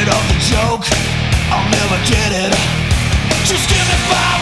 of the joke, I'll never get it. Just give me 5